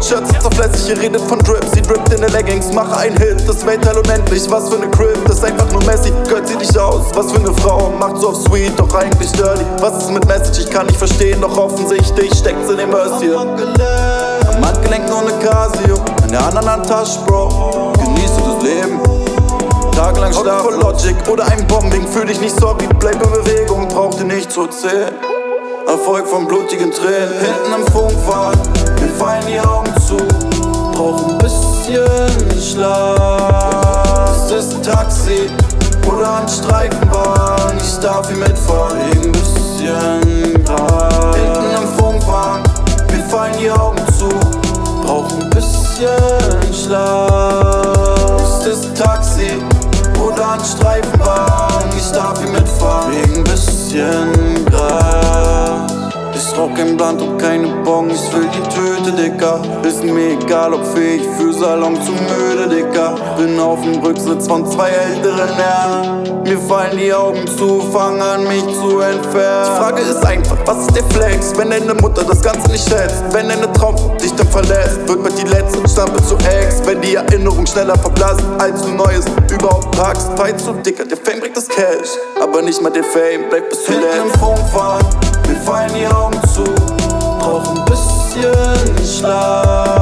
Shirts ist zerfleißig, ihr redet von Drip. Sie drippt in der Leggings, mache einen Hit. Das Weltteil unendlich, was für ne Crib. Das ist einfach nur Messi, gehört sie dich aus. Was für ne Frau, macht so auf Sweet, doch eigentlich dirty. Was ist mit Message, ich kann nicht verstehen, doch offensichtlich steckt's in dem Verse hier. Am Handgelenk nur ne Casio, in der anderen Hand Tasch, Bro. Genießt du das Leben? Tagelang Schlaf voll Logic oder ein Bombing. Fühl dich nicht sorry, bleib in Bewegung, brauch dir nicht zu zählen. Erfolg von blutigen Tränen, hinten im Funkwagen, mir fallen die Augen zu. Brauch ein bisschen Schlaf. Es ist ein Taxi oder ein Streifenwagen, ich darf hier mitfahren, wegen ein bisschen Gras. Hinten im Funkwagen, mir fallen die Augen zu. Brauch ein bisschen Schlaf. Es ist ein Taxi oder ein Streifenwagen, ich darf hier mitfahren, wegen ein bisschen Gras. Ich rauch kein Blunt und keine Bong, ich will die Tüte, Dicker. Ist mir egal, ob fähig für Salon zu müde, Dicker. Bin auf dem Rücksitz von zwei älteren Herren. Mir fallen die Augen zu, fangen an mich zu entfernen. Die Frage ist einfach, was ist der Flex? Wenn deine Mutter das Ganze nicht schätzt, wenn deine Traum dich dann verlässt, wird mit die letzte Stampe zu Ex. Wenn die Erinnerung schneller verblasst, als du Neues überhaupt packst. Fight zu dicker, der Fame bringt das Cash, aber nicht mal der Fame bleibt bis zuletzt. Hinten im Funkwagen, mir fallen die Augen zu, brauch ein bisschen Schlaf.